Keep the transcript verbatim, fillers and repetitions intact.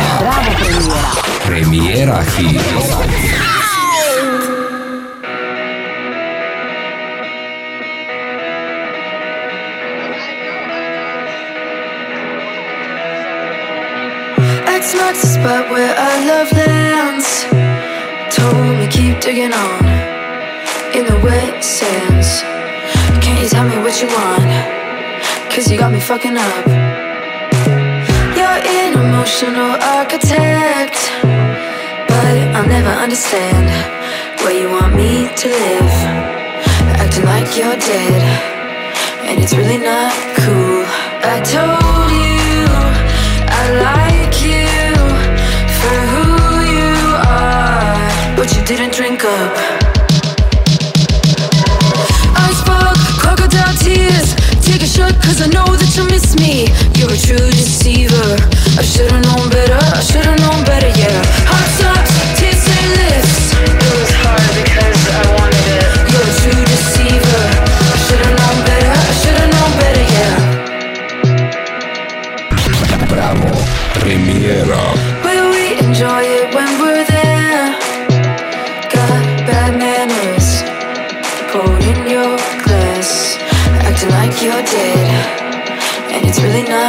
Bravo Premiera. Premiera Hit. X-Marks the spot where our love lands. Told me keep digging on in the wet sands. Can't you tell me what you want? Cause you got me fucking up. You're an emotional architect, but I'll never understand where you want me to live. Acting like you're dead, and it's really not cool. I told you I like you for who you are, but you didn't drink up. Icebox, crocodile tears. Take a shot cause I know that you miss me. You're a true deceiver. I should've known better, I should've known better, yeah. Hot stops, tears and lifts. It was hard because I wanted it. You're a true deceiver. I should've known better, I should've known better, yeah. Bravo, Premiera. Will we enjoy it when we're there? Got bad manners. Pour in your glass. Acting like you're dead, and it's really not